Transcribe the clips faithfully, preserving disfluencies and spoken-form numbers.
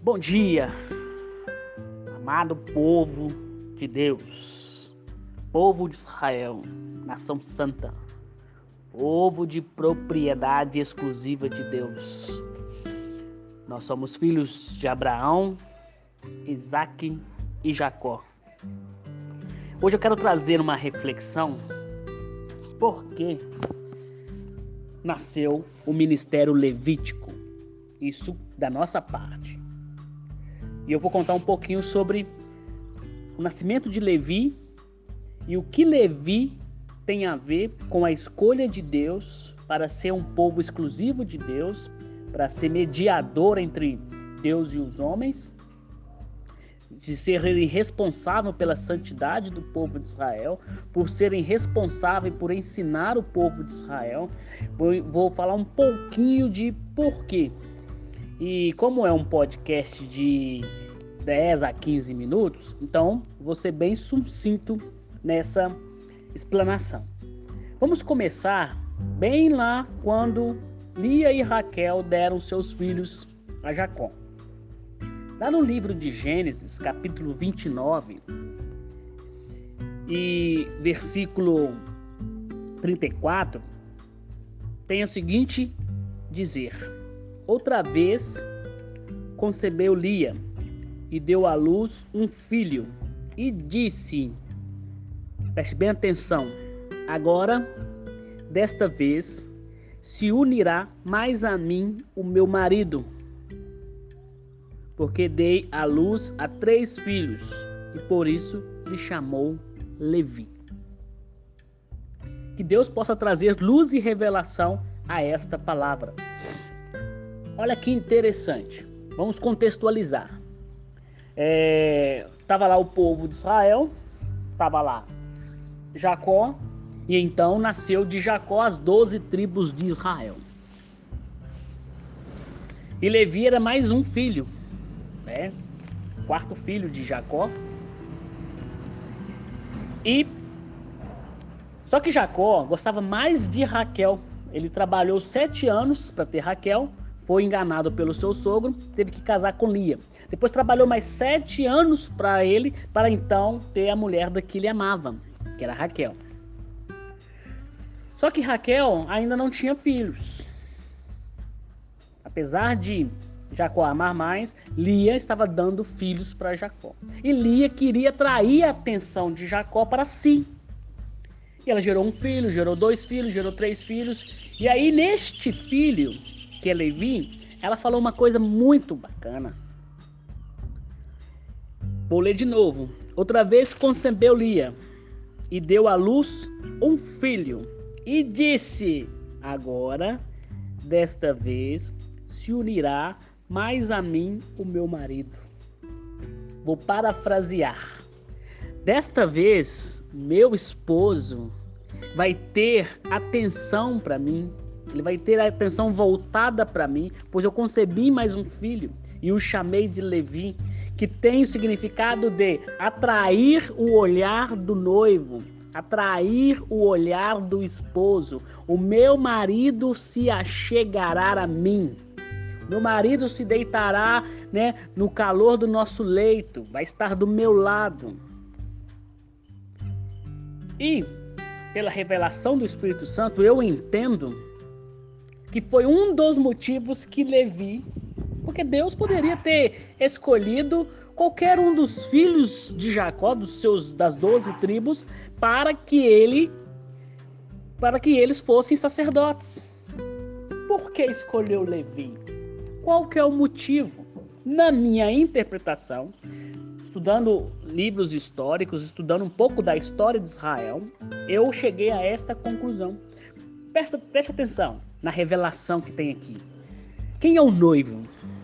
Bom dia, amado povo de Deus, povo de Israel, nação santa, povo de propriedade exclusiva de Deus. Nós somos filhos de Abraão, Isaque e Jacó. Hoje eu quero trazer uma reflexão por que nasceu o ministério levítico, isso da nossa parte. E eu vou contar um pouquinho sobre o nascimento de Levi e o que Levi tem a ver com a escolha de Deus para ser um povo exclusivo de Deus, para ser mediador entre Deus e os homens, de serem responsáveis pela santidade do povo de Israel, por serem responsáveis por ensinar o povo de Israel. Vou, vou falar um pouquinho de porquê. E como é um podcast de dez a quinze minutos, então vou ser bem sucinto nessa explanação. Vamos começar bem lá quando Lia e Raquel deram seus filhos a Jacó. Lá no livro de Gênesis, capítulo vinte e nove, e versículo trinta e quatro, tem o seguinte dizer: outra vez concebeu Lia e deu à luz um filho e disse, preste bem atenção, agora, desta vez, se unirá mais a mim o meu marido, porque dei à luz a três filhos, e por isso lhe chamou Levi. Que Deus possa trazer luz e revelação a esta palavra. Olha que interessante, vamos contextualizar. É, tava lá o povo de Israel, tava lá Jacó, e então nasceu de Jacó as doze tribos de Israel. E Levi era mais um filho, né? Quarto filho de Jacó. E só que Jacó gostava mais de Raquel. Ele trabalhou sete anos para ter Raquel, foi enganado pelo seu sogro, teve que casar com Lia. Depois trabalhou mais sete anos para ele, para então ter a mulher da que ele amava, que era Raquel. Só que Raquel ainda não tinha filhos. Apesar de Jacó amar mais, Lia estava dando filhos para Jacó. E Lia queria atrair a atenção de Jacó para si. E ela gerou um filho, gerou dois filhos, gerou três filhos. E aí neste filho, que é Levi, ela falou uma coisa muito bacana. Vou ler de novo. Outra vez concebeu Lia e deu à luz um filho e disse, agora, desta vez, se unirá mais a mim o meu marido. Vou parafrasear. Desta vez, meu esposo vai ter atenção para mim. Ele vai ter a atenção voltada para mim, pois eu concebi mais um filho e o chamei de Levi, que tem o significado de atrair o olhar do noivo, atrair o olhar do esposo. O meu marido se achegará a mim. Meu marido se deitará, né, no calor do nosso leito, vai estar do meu lado. E, pela revelação do Espírito Santo, eu entendo que foi um dos motivos que Levi, porque Deus poderia ter escolhido qualquer um dos filhos de Jacó, dos seus, das doze tribos, para que ele, para que eles fossem sacerdotes. Por que escolheu Levi? Qual que é o motivo? Na minha interpretação, estudando livros históricos, estudando um pouco da história de Israel, eu cheguei a esta conclusão. Presta, presta atenção na revelação que tem aqui. Quem é o noivo?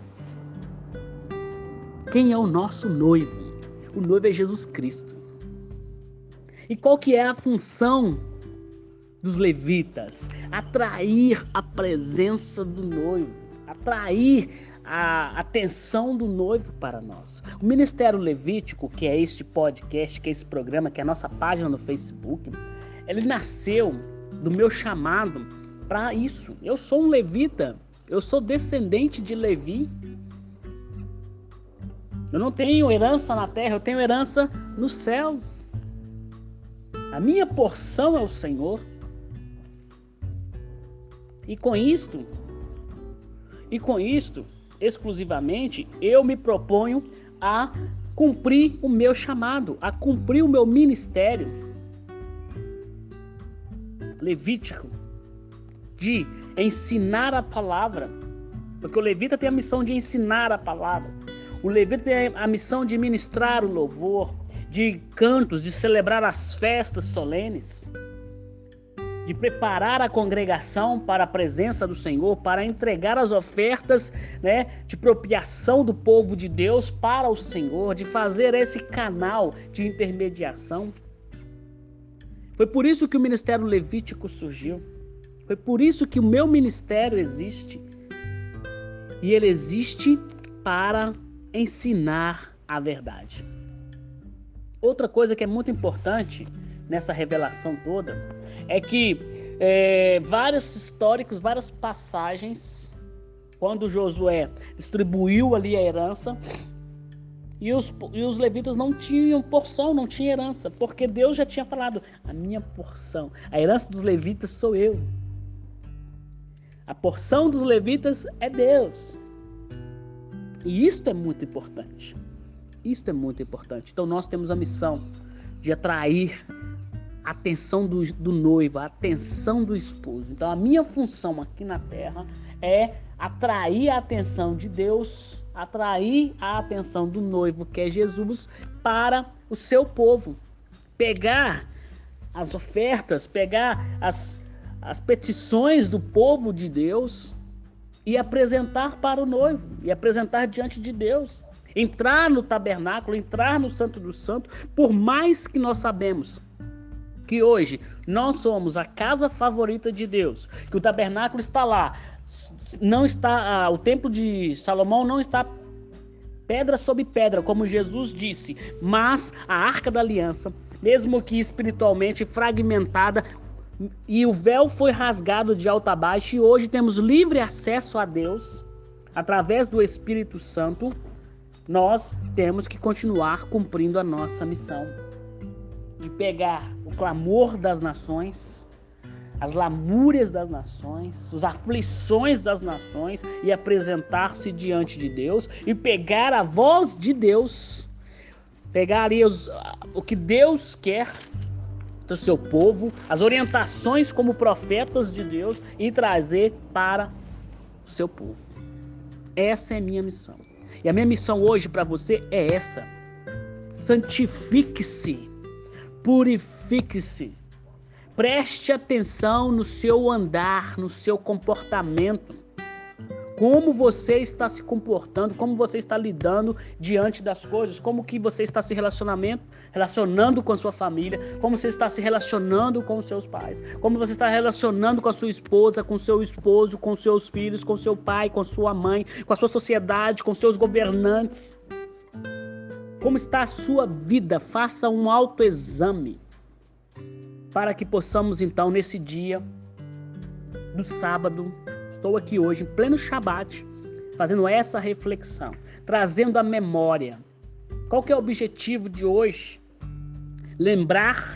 Quem é o nosso noivo? O noivo é Jesus Cristo. E qual que é a função dos levitas? Atrair a presença do noivo, atrair a atenção do noivo para nós. O Ministério Levítico, que é este podcast, que é esse programa, que é a nossa página no Facebook, ele nasceu do meu chamado para isso. Eu sou um levita, eu sou descendente de Levi. Eu não tenho herança na terra, eu tenho herança nos céus. A minha porção é o Senhor. E com isto, e com isto, exclusivamente, eu me proponho a cumprir o meu chamado, a cumprir o meu ministério levítico de ensinar a palavra, porque o levita tem a missão de ensinar a palavra. O levita tem a missão de ministrar o louvor, de cantos, de celebrar as festas solenes, de preparar a congregação para a presença do Senhor, para entregar as ofertas, né, de propiação do povo de Deus para o Senhor, de fazer esse canal de intermediação. Foi por isso que o ministério levítico surgiu. Foi por isso que o meu ministério existe. E ele existe para ensinar a verdade. Outra coisa que é muito importante nessa revelação toda é que é, vários históricos, várias passagens, quando Josué distribuiu ali a herança, e os, e os levitas não tinham porção, não tinham herança, porque Deus já tinha falado, a minha porção, a herança dos levitas sou eu. A porção dos levitas é Deus. E isto é muito importante. Isto é muito importante. Então nós temos a missão de atrair a atenção do, do noivo, a atenção do esposo. Então a minha função aqui na terra é atrair a atenção de Deus, atrair a atenção do noivo, que é Jesus, para o seu povo. Pegar as ofertas, pegar as, as petições do povo de Deus e apresentar para o noivo, e apresentar diante de Deus. Entrar no tabernáculo, entrar no Santo dos Santos, por mais que nós sabemos que hoje nós somos a casa favorita de Deus, que o tabernáculo está lá, não está, o templo de Salomão não está pedra sobre pedra, como Jesus disse, mas a Arca da Aliança, mesmo que espiritualmente fragmentada, e o véu foi rasgado de alto a baixo, e hoje temos livre acesso a Deus através do Espírito Santo. Nós temos que continuar cumprindo a nossa missão de pegar o clamor das nações, as lamúrias das nações, as aflições das nações e apresentar-se diante de Deus e pegar a voz de Deus, pegar ali os, o que Deus quer do seu povo, as orientações como profetas de Deus e trazer para o seu povo. Essa é a minha missão. E a minha missão hoje para você é esta: santifique-se, purifique-se, preste atenção no seu andar, no seu comportamento, como você está se comportando, como você está lidando diante das coisas, como que você está se relacionamento, relacionando com a sua família, como você está se relacionando com os seus pais, como você está relacionando com a sua esposa, com o seu esposo, com seus filhos, com seu pai, com sua mãe, com a sua sociedade, com seus governantes. Como está a sua vida? Faça um autoexame para que possamos então nesse dia do sábado, estou aqui hoje, em pleno Shabat, fazendo essa reflexão, trazendo a memória. Qual que é o objetivo de hoje? Lembrar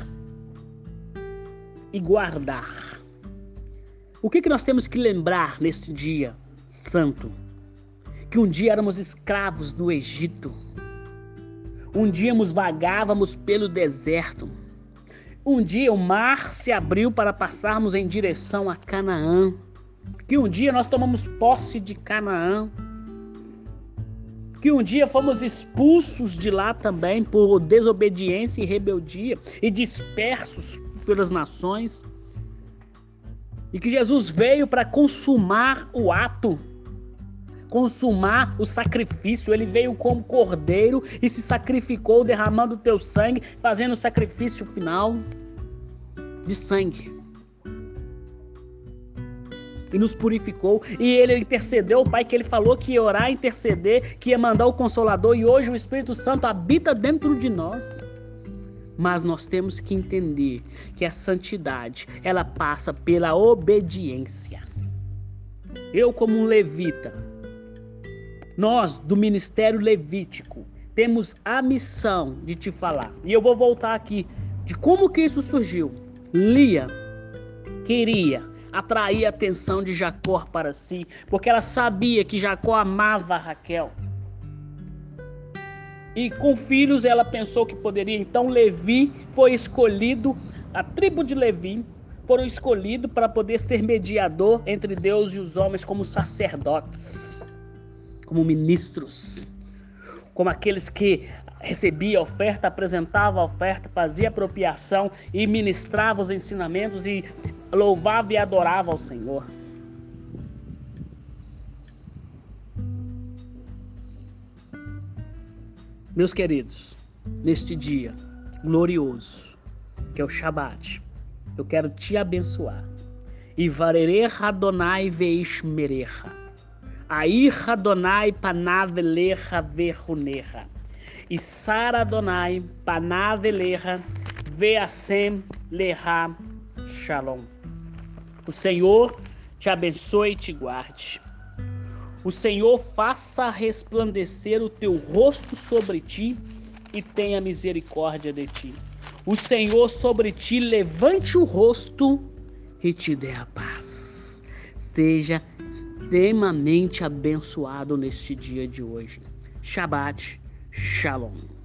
e guardar. O que, que nós temos que lembrar nesse dia santo? Que um dia éramos escravos no Egito. Um dia nos vagávamos pelo deserto. Um dia o mar se abriu para passarmos em direção a Canaã. Que um dia nós tomamos posse de Canaã, que um dia fomos expulsos de lá também por desobediência e rebeldia e dispersos pelas nações, e que Jesus veio para consumar o ato, consumar o sacrifício. Ele veio como cordeiro e se sacrificou, derramando o teu sangue, fazendo o sacrifício final de sangue. E nos purificou, e ele intercedeu, o Pai, que ele falou que ia orar, interceder, que ia mandar o Consolador, e hoje o Espírito Santo habita dentro de nós. Mas nós temos que entender que a santidade, ela passa pela obediência. Eu, como um levita, nós do ministério levítico, temos a missão de te falar. E eu vou voltar aqui de como que isso surgiu. Lia queria atrair a atenção de Jacó para si, porque ela sabia que Jacó amava Raquel. E com filhos ela pensou que poderia. Então Levi foi escolhido, a tribo de Levi foram escolhidos para poder ser mediador entre Deus e os homens, como sacerdotes, como ministros, como aqueles que recebia a oferta, apresentava a oferta, fazia apropriação e ministrava os ensinamentos e louvava e adorava ao Senhor. Meus queridos, neste dia glorioso, que é o Shabat, eu quero te abençoar. E varerecha Adonai veishmerecha. Air Adonai panavelecha vechunecha. E Sara Adonai panavelecha veasem leha shalom. O Senhor te abençoe e te guarde. O Senhor faça resplandecer o teu rosto sobre ti e tenha misericórdia de ti. O Senhor sobre ti levante o rosto e te dê a paz. Seja extremamente abençoado neste dia de hoje. Shabat Shalom.